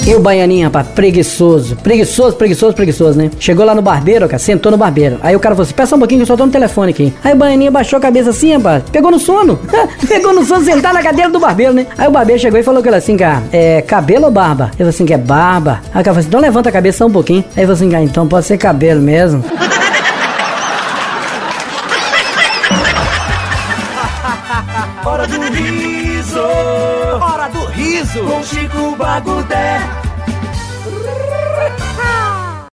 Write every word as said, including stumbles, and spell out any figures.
E o baianinho, rapaz, preguiçoso. Preguiçoso, preguiçoso, preguiçoso, né? Chegou lá no barbeiro, cara, sentou no barbeiro. Aí o cara falou assim, peça um pouquinho que eu só tô no telefone aqui. Aí o baianinho baixou a cabeça assim, rapaz, pegou no sono. Pegou no sono, sentar na cadeira do barbeiro, né? Aí o barbeiro chegou e falou com ele assim, cara, é cabelo ou barba? Ele falou assim, que é barba. Aí o cara falou assim, então levanta a cabeça só um pouquinho. Aí ele falou assim, cara, então pode ser cabelo mesmo. Hora do riso, hora do riso, com Chico Bagudé.